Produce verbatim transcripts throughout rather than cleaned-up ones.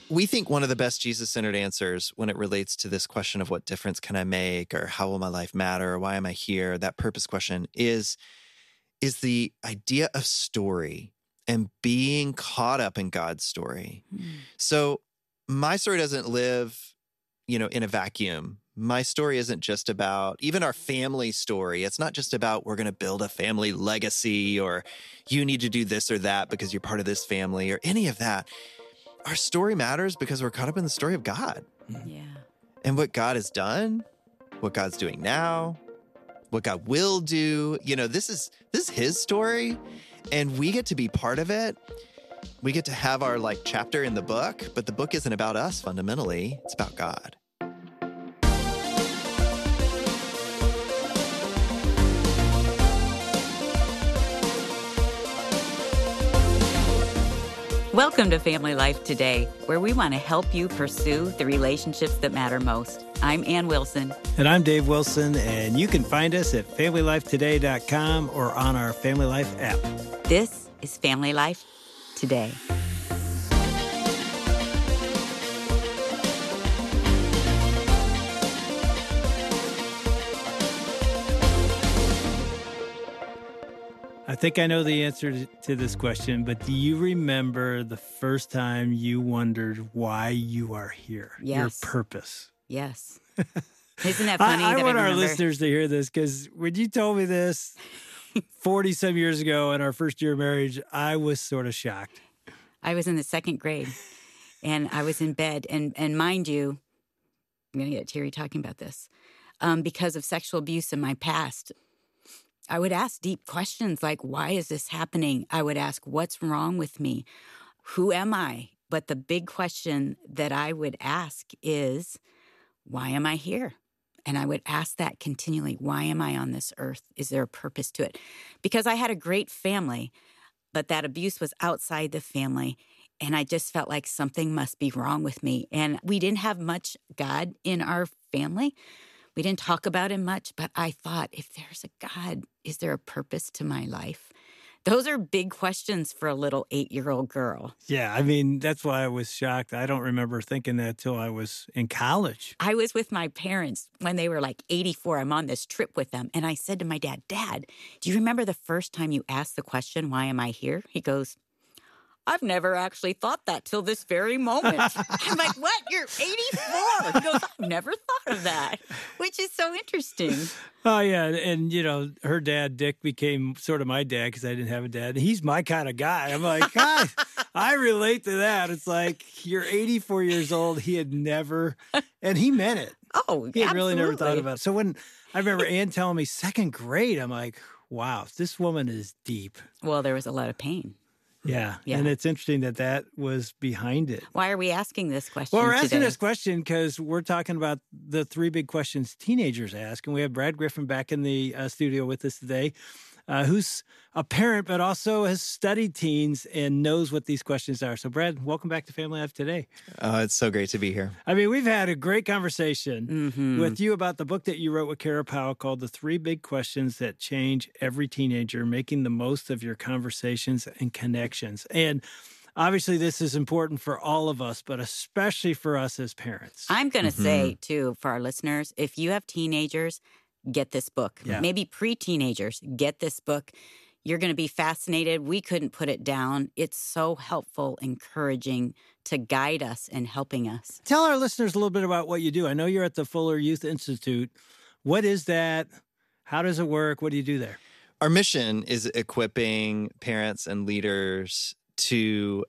We think one of the best Jesus-centered answers when it relates to this question of what difference can I make, or how will my life matter, or why am I here, that purpose question is, is the idea of story and being caught up in God's story. Mm. So my story doesn't live, you know, in a vacuum. My story isn't just about, even our family story, it's not just about we're going to build a family legacy, or you need to do this or that because you're part of this family, or any of that. Our story matters because we're caught up in the story of God. Yeah. And what God has done, what God's doing now, what God will do. You know, this is this is his story, and we get to be part of it. We get to have our like chapter in the book, but the book isn't about us fundamentally. It's about God. Welcome to Family Life Today, where we want to help you pursue the relationships that matter most. I'm Ann Wilson. And I'm Dave Wilson, and you can find us at family life today dot com or on our Family Life app. This is Family Life Today. I think I know the answer to this question, but do you remember the first time you wondered why you are here? Yes. Your purpose. Yes. Isn't that funny? I, I that want I our remember? listeners to hear this, because when you told me this forty-some years ago in our first year of marriage, I was sort of shocked. I was in the second grade, and I was in bed. And, and mind you, I'm going to get teary talking about this. Um, because of sexual abuse in my past, I would ask deep questions like, why is this happening? I would ask, what's wrong with me? Who am I? But the big question that I would ask is, why am I here? And I would ask that continually. Why am I on this earth? Is there a purpose to it? Because I had a great family, but that abuse was outside the family. And I just felt like something must be wrong with me. And we didn't have much God in our family. We didn't talk about him much, but I thought, if there's a God, is there a purpose to my life? Those are big questions for a little eight-year-old girl. Yeah, I mean, that's why I was shocked. I don't remember thinking that till I was in college. I was with my parents when they were like eighty-four. I'm on this trip with them. And I said to my dad, Dad, do you remember the first time you asked the question, why am I here? He goes, I've never actually thought that till this very moment. I'm like, what? You're eighty-four. He goes, I've never thought of that, which is so interesting. Oh, yeah. And, you know, her dad, Dick, became sort of my dad because I didn't have a dad. He's my kind of guy. I'm like, God, I relate to that. It's like, you're eighty-four years old. He had never, and he meant it. Oh, He had absolutely. really never thought about it. So when I remember Ann telling me second grade, I'm like, wow, this woman is deep. Well, there was a lot of pain. Yeah. Yeah. And it's interesting that that was behind it. Why are we asking this question Well, we're today? asking this question because we're talking about the three big questions teenagers ask. And we have Brad Griffin back in the uh, studio with us today, uh, who's a parent, but also has studied teens and knows what these questions are. So, Brad, welcome back to Family Life Today. Oh, it's so great to be here. I mean, we've had a great conversation Mm-hmm. with you about the book that you wrote with Kara Powell called The Three Big Questions That Change Every Teenager, Making the Most of Your Conversations and Connections. And obviously, this is important for all of us, but especially for us as parents. I'm going to Mm-hmm. say, too, for our listeners, if you have teenagers, get this book. Yeah. Maybe pre-teenagers, get this book. You're going to be fascinated. We couldn't put it down. It's so helpful, encouraging to guide us and helping us. Tell our listeners a little bit about what you do. I know you're at the Fuller Youth Institute. What is that? How does it work? What do you do there? Our mission is equipping parents and leaders to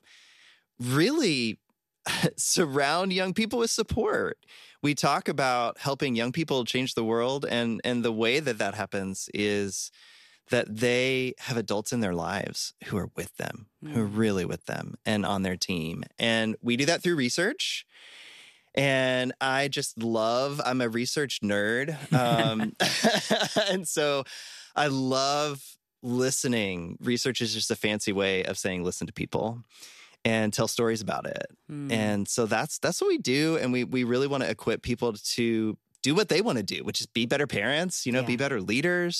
really surround young people with support. We talk about helping young people change the world, and, and the way that that happens is that they have adults in their lives who are with them, mm. who are really with them and on their team. And we do that through research. And I just love, I'm a research nerd. Um, and so I love listening. Research is just a fancy way of saying listen to people and tell stories about it. Mm. And so that's that's what we do. And we we really want to equip people to do what they want to do, which is be better parents, you know, yeah. be better leaders.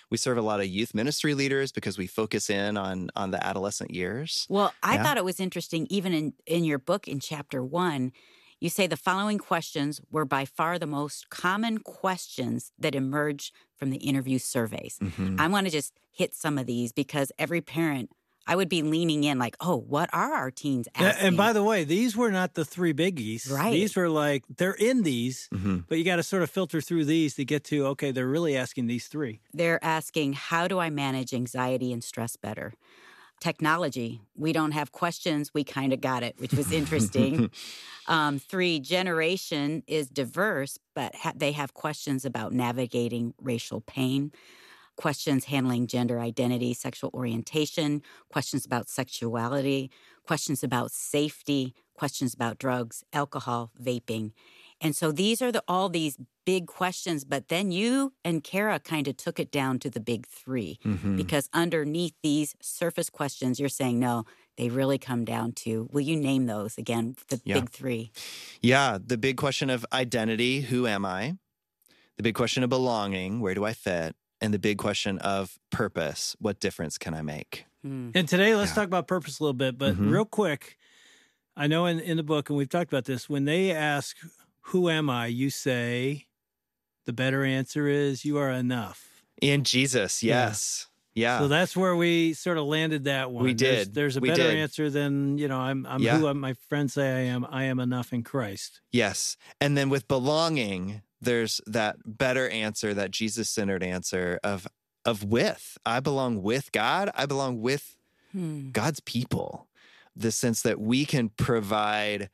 We serve a lot of youth ministry leaders because we focus in on on the adolescent years. Well, I Yeah. thought it was interesting, even in, in your book in chapter one, you say the following questions were by far the most common questions that emerged from the interview surveys. Mhm. I want to just hit some of these because every parent, I would be leaning in like, oh, what are our teens Yeah, asking? and by the way, these were not the three biggies. Right. These were like, they're in these, Mhm. but you got to sort of filter through these to get to, okay, they're really asking these three. They're asking, how do I manage anxiety and stress better? Technology, we don't have questions. We kind of got it, which was interesting. um, three, generation is diverse, but ha- they have questions about navigating racial pain, questions handling gender identity, sexual orientation, questions about sexuality, questions about safety, questions about drugs, alcohol, vaping. And so these are the, all these big questions, but then you and Kara kind of took it down to the big three Mhm. because underneath these surface questions, you're saying, no, they really come down to, will you name those again, the Yeah. big three? Yeah, the big question of identity, who am I? The big question of belonging, where do I fit? And the big question of purpose, what difference can I make? Hmm. And today, let's Yeah. talk about purpose a little bit, but Mhm. real quick, I know in, in the book, and we've talked about this, when they ask, who am I? You say, the better answer is, you are enough. In Jesus, Yeah. yes. Yeah. So that's where we sort of landed that one. We There's, did. there's a We better did. answer than, you know, I'm, I'm Yeah. who my friends say I am. I am enough in Christ. Yes. And then with belonging, there's that better answer, that Jesus-centered answer of of with. I belong with God. I belong with Hmm. God's people. The sense that we can provide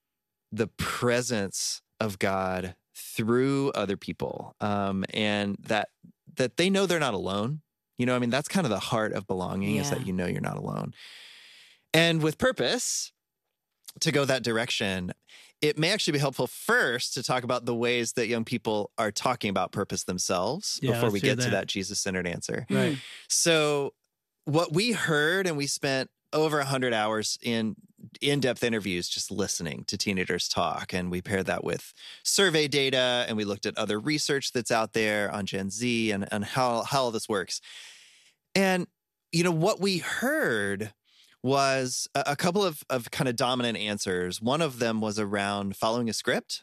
the presence of God through other people, um, and that that they know they're not alone. You know, I mean, that's kind of the heart of belonging, is Yeah. that you know you're not alone. And with purpose, to go that direction, it may actually be helpful first to talk about the ways that young people are talking about purpose themselves Yeah, before we let's hear get to that. that Jesus-centered answer. Right. So what we heard, and we spent over one hundred hours in in-depth interviews just listening to teenagers talk, and we paired that with survey data, and we looked at other research that's out there on Gen Z and, and how, how all this works. And, you know, what we heard was a, a couple of, of kind of dominant answers. One of them was around following a script,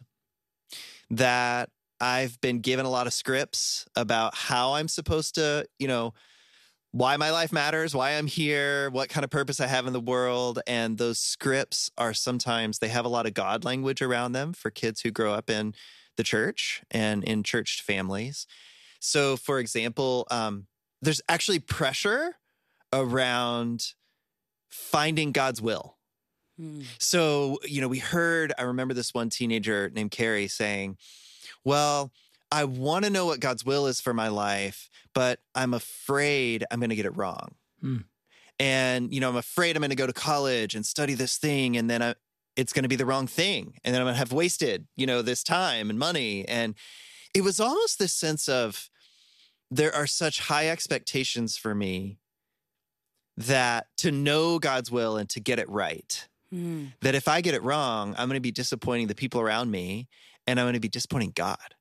that I've been given a lot of scripts about how I'm supposed to, you know, why my life matters, why I'm here, what kind of purpose I have in the world. And those scripts are sometimes, they have a lot of God language around them for kids who grow up in the church and in church families. So, for example, um, there's actually pressure around finding God's will. Hmm. So, you know, we heard, I remember this one teenager named Carrie saying, well, I want to know what God's will is for my life, but I'm afraid I'm going to get it wrong. Hmm. And, you know, I'm afraid I'm going to go to college and study this thing, and then I, it's going to be the wrong thing. And then I'm going to have wasted, you know, this time and money. And it was almost this sense of, there are such high expectations for me that to know God's will and to get it right, Hmm. that if I get it wrong, I'm going to be disappointing the people around me, and I'm going to be disappointing God.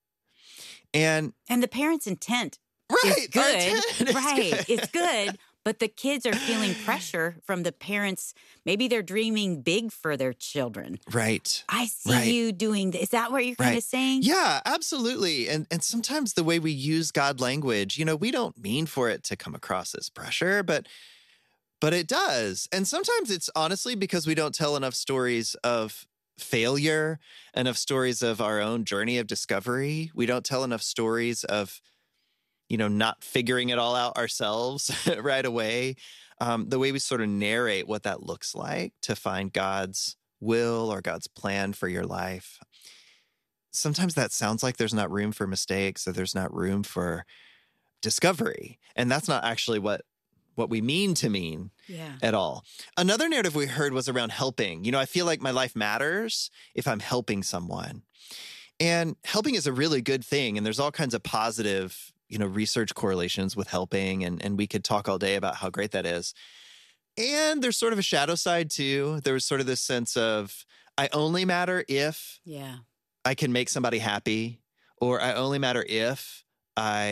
And And the parent's intent right, is our good. intent is Right. good. It's good. But the kids are feeling pressure from the parents. Maybe they're dreaming big for their children. Right. I see Right. you doing this. Is that what you're kind Right. of saying? Yeah, absolutely. And and sometimes the way we use God language, you know, we don't mean for it to come across as pressure, but but it does. And sometimes it's honestly because we don't tell enough stories of failure, enough stories of our own journey of discovery. We don't tell enough stories of, you know, not figuring it all out ourselves right away. Um, the way we sort of narrate what that looks like to find God's will or God's plan for your life. Sometimes that sounds like there's not room for mistakes, or there's not room for discovery. And that's not actually what what we mean to mean Yeah. at all. Another narrative we heard was around helping. You know, I feel like my life matters if I'm helping someone. And helping is a really good thing. And there's all kinds of positive, you know, research correlations with helping. And, and we could talk all day about how great that is. And there's sort of a shadow side too. There was sort of this sense of, I only matter if Yeah. I can make somebody happy, or I only matter if I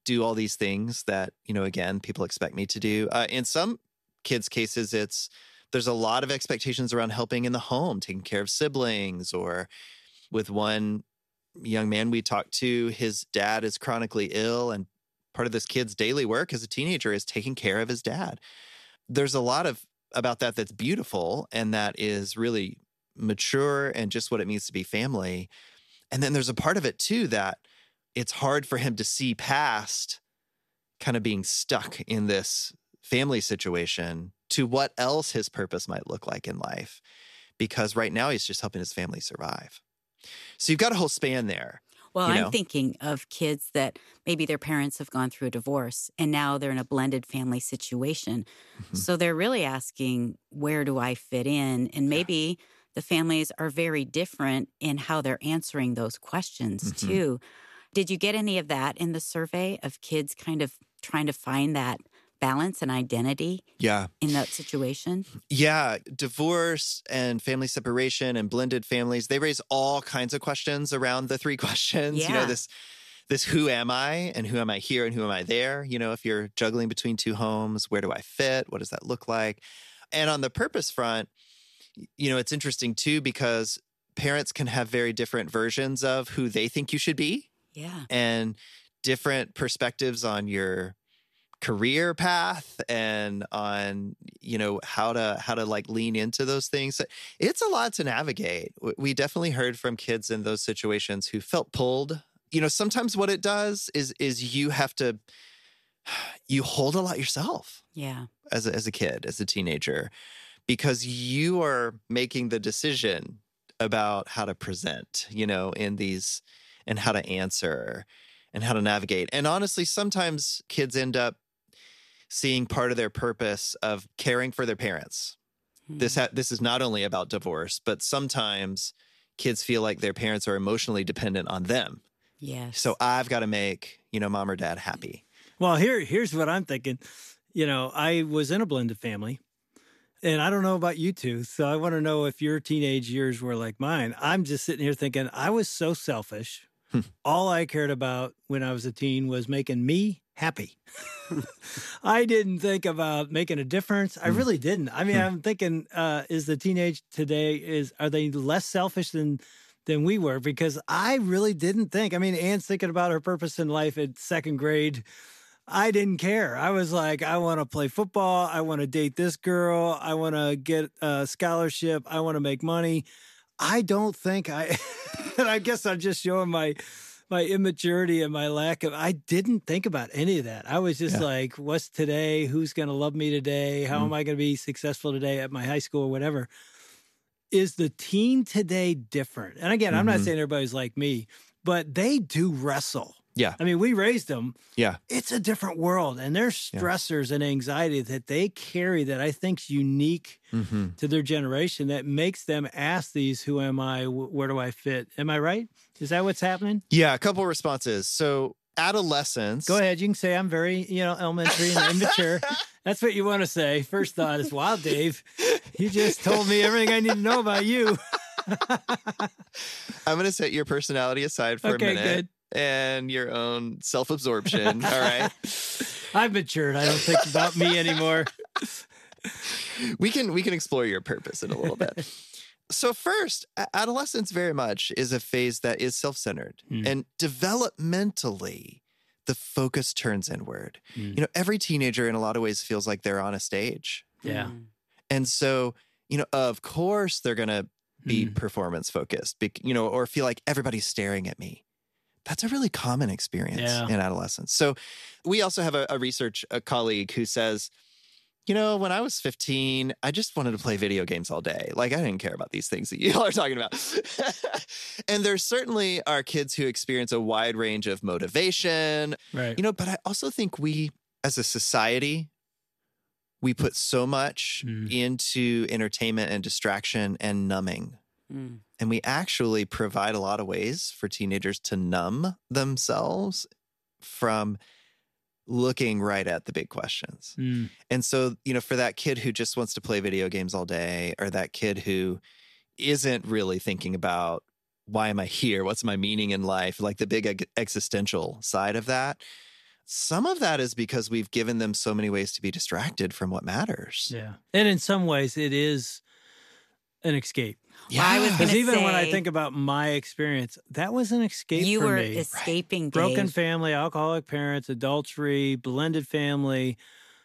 do all these things that, you know, again, people expect me to do. Uh, in some kids' cases, it's there's a lot of expectations around helping in the home, taking care of siblings, or with one young man we talked to, his dad is chronically ill, and part of this kid's daily work as a teenager is taking care of his dad. There's a lot of about that that's beautiful, and that is really mature and just what it means to be family. And then there's a part of it too that it's hard for him to see past kind of being stuck in this family situation to what else his purpose might look like in life, because right now he's just helping his family survive. So you've got a whole span there. Well, you I'm know? thinking of kids that maybe their parents have gone through a divorce and now they're in a blended family situation. Mm-hmm. So they're really asking, where do I fit in? And maybe yeah. the families are very different in how they're answering those questions mm-hmm. too. Did you get any of that in the survey of kids kind of trying to find that balance and identity yeah. in that situation? Yeah. Divorce and family separation and blended families, they raise all kinds of questions around the three questions. Yeah. You know, this, this who am I and who am I here and who am I there? You know, if you're juggling between two homes, where do I fit? What does that look like? And on the purpose front, you know, it's interesting too, because parents can have very different versions of who they think you should be. Yeah. And different perspectives on your career path and on, you know, how to how to like lean into those things. It's a lot to navigate. We definitely heard from kids in those situations who felt pulled. You know, sometimes what it does is is you have to you hold a lot yourself. Yeah. As a, as a kid, as a teenager, because you are making the decision about how to present, you know, in these and how to answer and how to navigate. And honestly, sometimes kids end up seeing part of their purpose of caring for their parents. Mm-hmm. This ha- this is not only about divorce, but sometimes kids feel like their parents are emotionally dependent on them. Yes. So I've got to make, you know, mom or dad happy. Well, here here's what I'm thinking. You know, I was in a blended family. And I don't know about you two, so I want to know if your teenage years were like mine. I'm just sitting here thinking I was so selfish. All I cared about when I was a teen was making me happy. I didn't think about making a difference. I really didn't. I mean, I'm thinking, uh, is the teenage today, is are they less selfish than than we were? Because I really didn't think. I mean, Anne's thinking about her purpose in life at second grade. I didn't care. I was like, I want to play football. I want to date this girl. I want to get a scholarship. I want to make money. I don't think I, and I guess I'm just showing my, my immaturity and my lack of, I didn't think about any of that. I was just yeah. like, what's today? Who's going to love me today? How mm. am I going to be successful today at my high school or whatever? Is the teen today different? And again, mm-hmm. I'm not saying everybody's like me, but they do wrestle. Yeah. I mean, we raised them. Yeah. It's a different world. And there's stressors yeah. and anxiety that they carry that I think's unique mm-hmm. to their generation that makes them ask these, who am I? Where do I fit? Am I right? Is that what's happening? Yeah. A couple of responses. So adolescence. Go ahead. You can say I'm very, you know, elementary and immature. That's what you want to say. First thought is, wow, Dave, you just told me everything I need to know about you. I'm going to set your personality aside for okay, a minute. Good. And your own self-absorption. All right. I've matured. I don't think about me anymore. We can we can explore your purpose in a little bit. So first, adolescence very much is a phase that is self-centered. Mm. And developmentally, the focus turns inward. Mm. You know, every teenager in a lot of ways feels like they're on a stage. Yeah. And so, you know, of course they're going to be mm. performance focused, you know, or feel like everybody's staring at me. That's a really common experience yeah. in adolescence. So we also have a, a research a colleague who says, you know, when I was fifteen, I just wanted to play video games all day. Like, I didn't care about these things that you all are talking about. And there certainly are kids who experience a wide range of motivation. Right. You know, but I also think we, as a society, we put so much mm. into entertainment and distraction and numbing. Mm. And we actually provide a lot of ways for teenagers to numb themselves from looking right at the big questions. Mm. And so, you know, for that kid who just wants to play video games all day, or that kid who isn't really thinking about, why am I here? What's my meaning in life? Like the big existential side of that. Some of that is because we've given them so many ways to be distracted from what matters. Yeah. And in some ways, it is an escape. Well, I was Because gonna even when I say- think about my experience, that was an escape You for were me. escaping, Dave. Broken family, alcoholic parents, adultery, blended family.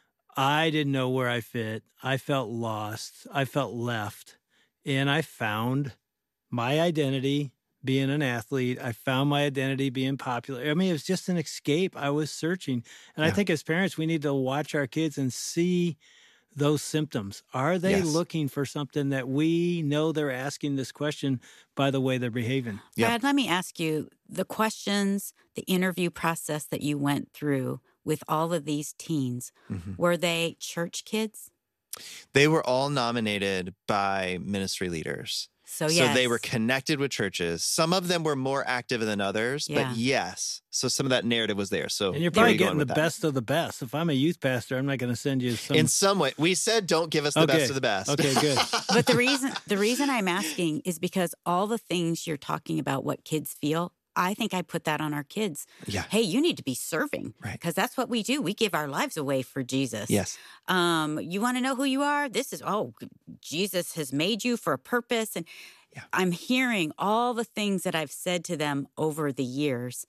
I didn't know where I fit. I felt lost. I felt left. And I found my identity being an athlete. I found my identity being popular. I mean, it was just an escape. I was searching. And I Yeah. think as parents, we need to watch our kids and see those symptoms. Are they Yes. looking for something that we know they're asking this question by the way they're behaving? Yeah. Brad, let me ask you, the questions, the interview process that you went through with all of these teens, Mhm. were they church kids? They were all nominated by ministry leaders. So, So yes. they were connected with churches. Some of them were more active than others, Yeah. but yes. So some of that narrative was there. So And you're where are probably you going getting the with that? best of the best. If I'm a youth pastor, I'm not going to send you some. In some way, we said don't give us the Okay. best of the best. Okay, good. But the reason the reason I'm asking is because all the things you're talking about, what kids feel, I think I put that on our kids. Yeah. Hey, you need to be serving, Right. because that's what we do. We give our lives away for Jesus. Yes. Um, you want to know who you are? This is oh, Jesus has made you for a purpose, and Yeah. I'm hearing all the things that I've said to them over the years.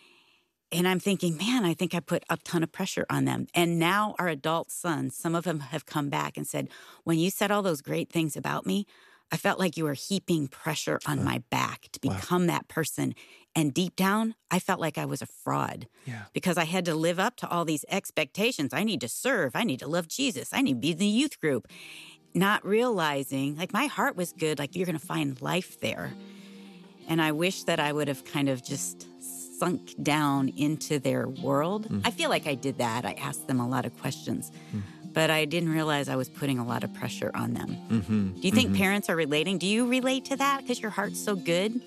And I'm thinking, man, I think I put a ton of pressure on them. And now our adult sons, some of them have come back and said, when you said all those great things about me, I felt like you were heaping pressure on my back to Wow. become that person. And deep down, I felt like I was a fraud Yeah. because I had to live up to all these expectations. I need to serve. I need to love Jesus. I need to be in the youth group. Not realizing, like, my heart was good, like, you're going to find life there. And I wish that I would have kind of just sunk down into their world. Mm. I feel like I did that. I asked them a lot of questions, Mm. but I didn't realize I was putting a lot of pressure on them. Mm-hmm. Do you think parents are relating? Do you relate to that because your heart's so good?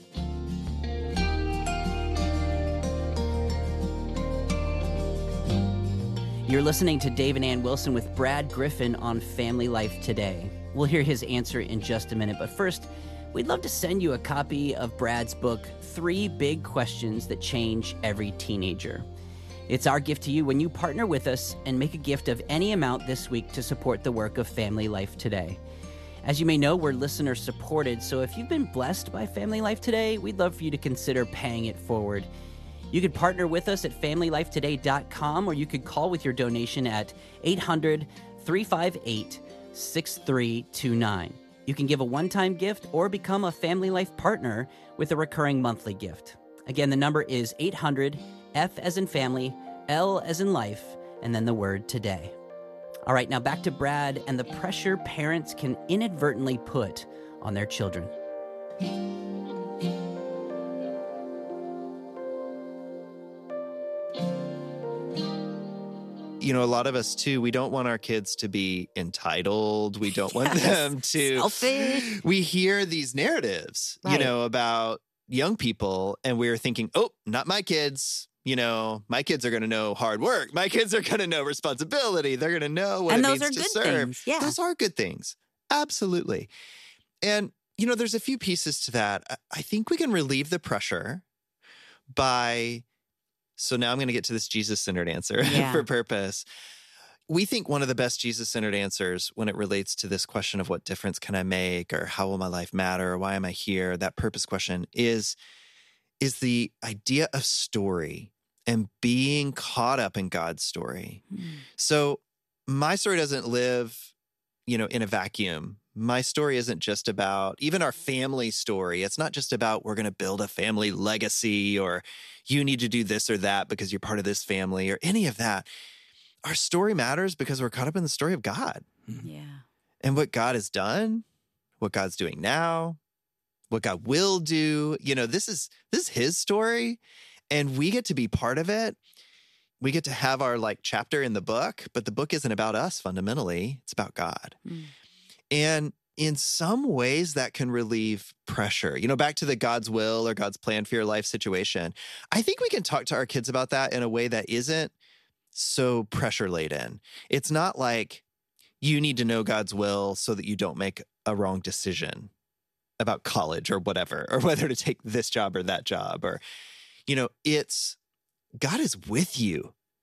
You're listening to Dave and Ann Wilson with Brad Griffin on Family Life Today. We'll hear his answer in just a minute, but first, we'd love to send you a copy of Brad's book, Three Big Questions That Change Every Teenager. It's our gift to you when you partner with us and make a gift of any amount this week to support the work of Family Life Today. As you may know, we're listener supported, so if you've been blessed by Family Life Today, we'd love for you to consider paying it forward. You could partner with us at family life today dot com, or you could call with your donation at eight hundred, three five eight, six three two nine. You can give a one-time gift or become a Family Life partner with a recurring monthly gift. Again, the number is eight hundred, F as in family, L as in life, and then the word today. All right, now back to Brad and the pressure parents can inadvertently put on their children. You know, a lot of us too, we don't want our kids to be entitled. We don't want Yes. them to. Selfish. We hear these narratives, Right. you know, about young people, and we're thinking, oh, not my kids. You know, my kids are going to know hard work. My kids are going to know responsibility. They're going to know what And it those means are to good serve. things. Yeah. Those are good things. Absolutely. And, you know, there's a few pieces to that. I- I think we can relieve the pressure by, so now I'm going to get to this Jesus-centered answer Yeah. for purpose. We think one of the best Jesus-centered answers when it relates to this question of what difference can I make, or how will my life matter, or why am I here, that purpose question is, is the idea of story and being caught up in God's story. Mm. So my story doesn't live, you know, in a vacuum. My story isn't just about, even our family story, it's not just about we're going to build a family legacy, or you need to do this or that because you're part of this family, or any of that. Our story matters because we're caught up in the story of God Yeah. and what God has done, what God's doing now, what God will do. You know, this is this is his story, and we get to be part of it. We get to have our like chapter in the book, but the book isn't about us fundamentally. It's about God. Mm. And in some ways that can relieve pressure. You know, back to the God's will or God's plan for your life situation. I think we can talk to our kids about that in a way that isn't so pressure laden. It's not like you need to know God's will so that you don't make a wrong decision about college or whatever, or whether to take this job or that job, or, you know, it's God is with you.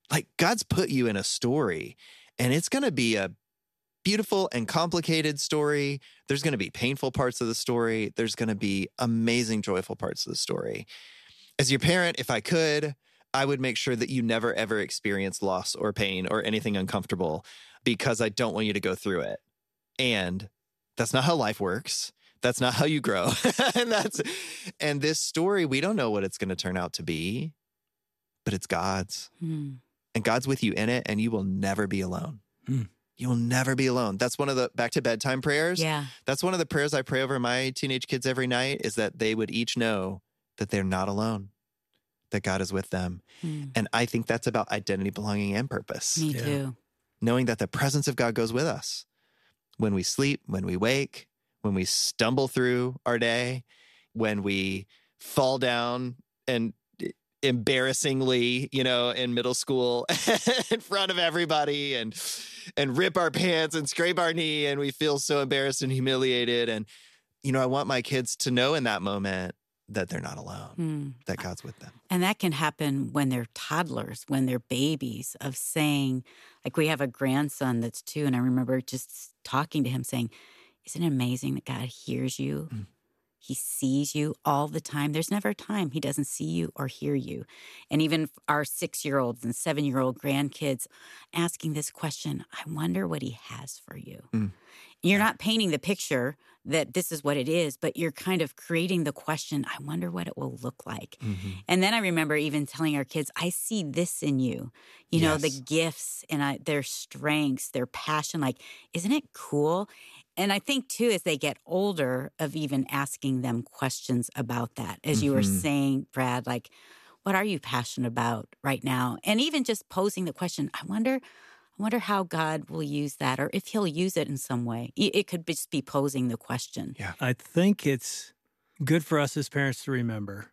Like, God's put you in a story, and it's going to be a beautiful and complicated story. There's going to be painful parts of the story. There's going to be amazing, joyful parts of the story. As your parent, if I could, I would make sure that you never, ever experience loss or pain or anything uncomfortable, because I don't want you to go through it. And that's not how life works. That's not how you grow. and that's and this story, we don't know what it's going to turn out to be, but it's God's. Hmm. And God's with you in it, and you will never be alone. Hmm. You will never be alone. That's one of the back to bedtime prayers. Yeah. That's one of the prayers I pray over my teenage kids every night, is that they would each know that they're not alone, that God is with them. Hmm. And I think that's about identity, belonging, and purpose. Me Yeah. too. Knowing that the presence of God goes with us when we sleep, when we wake, when we stumble through our day, when we fall down and embarrassingly, you know, in middle school in front of everybody and and rip our pants and scrape our knee, and we feel so embarrassed and humiliated. And, you know, I want my kids to know in that moment that they're not alone, Hmm. that God's with them. And that can happen when they're toddlers, when they're babies, of saying, like, we have a grandson that's two, and I remember just talking to him saying, isn't it amazing that God hears you? Mm. He sees you all the time. There's never a time he doesn't see you or hear you. And even our six-year-olds and seven-year-old grandkids asking this question, I wonder what he has for you. Mm. You're not painting the picture that this is what it is, but you're kind of creating the question, I wonder what it will look like. Mm-hmm. And then I remember even telling our kids, I see this in you, you know, the Yes. gifts and I, their strengths, their passion. Like, isn't it cool? And I think, too, as they get older, of even asking them questions about that. As you were Mhm. saying, Brad, like, what are you passionate about right now? And even just posing the question, I wonder, I wonder how God will use that, or if he'll use it in some way. It it could just be posing the question. Yeah. I think it's good for us as parents to remember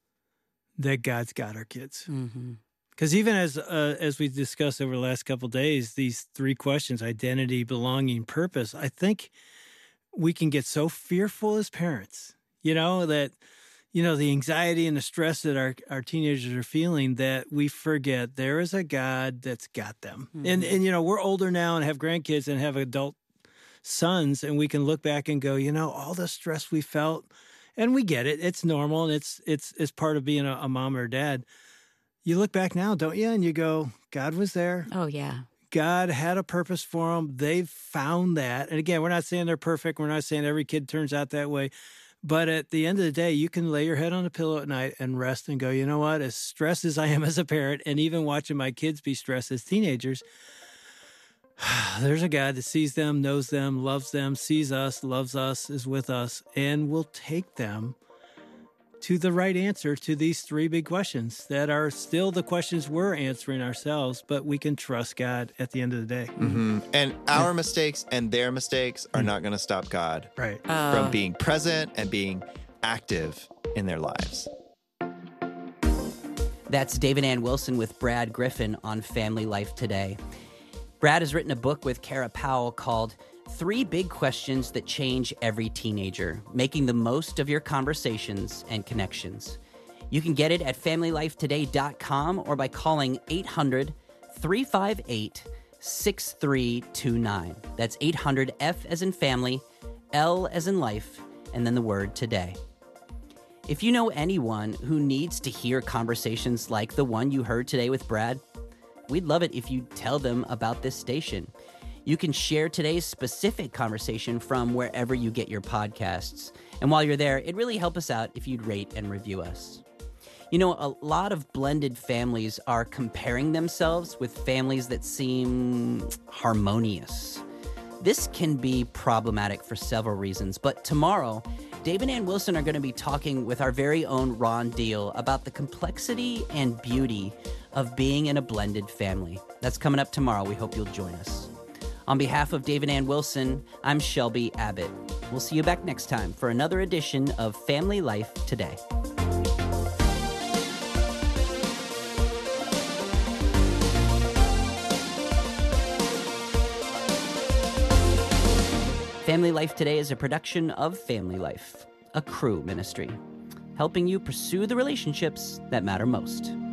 that God's got our kids. Mm-hmm. Because even as uh, as we discussed over the last couple of days, these three questions, identity, belonging, purpose, I think we can get so fearful as parents, you know, that, you know, the anxiety and the stress that our, our teenagers are feeling, that we forget there is a God that's got them. Mm-hmm. And, and, you know, we're older now and have grandkids and have adult sons, and we can look back and go, you know, all the stress we felt, and we get it. It's normal, and it's, it's, it's part of being a, a mom or a dad. You look back now, don't you? And you go, God was there. Oh, yeah. God had a purpose for them. They've found that. And again, we're not saying they're perfect. We're not saying every kid turns out that way. But at the end of the day, you can lay your head on a pillow at night and rest and go, you know what? As stressed as I am as a parent, and even watching my kids be stressed as teenagers, there's a God that sees them, knows them, loves them, sees us, loves us, is with us, and will take them to the right answer to these three big questions that are still the questions we're answering ourselves, but we can trust God at the end of the day. Mm-hmm. And our mistakes and their mistakes are Mm. not going to stop God Right. Uh, from being present and being active in their lives. That's David Ann Wilson with Brad Griffin on Family Life Today. Brad has written a book with Kara Powell called Three Big Questions That Change Every Teenager, Making the Most of Your Conversations and Connections. You can get it at family life today dot com or by calling eight hundred, three five eight, six three two nine. That's eight hundred F as in family, L as in life, and then the word today. If you know anyone who needs to hear conversations like the one you heard today with Brad, we'd love it if you tell them about this station. You can share today's specific conversation from wherever you get your podcasts. And while you're there, it'd really help us out if you'd rate and review us. You know, a lot of blended families are comparing themselves with families that seem harmonious. This can be problematic for several reasons, but tomorrow, Dave and Ann Wilson are going to be talking with our very own Ron Deal about the complexity and beauty of being in a blended family. That's coming up tomorrow. We hope you'll join us. On behalf of Dave and Ann Wilson, I'm Shelby Abbott. We'll see you back next time for another edition of Family Life Today. Family Life Today is a production of Family Life, a Cru ministry, helping you pursue the relationships that matter most.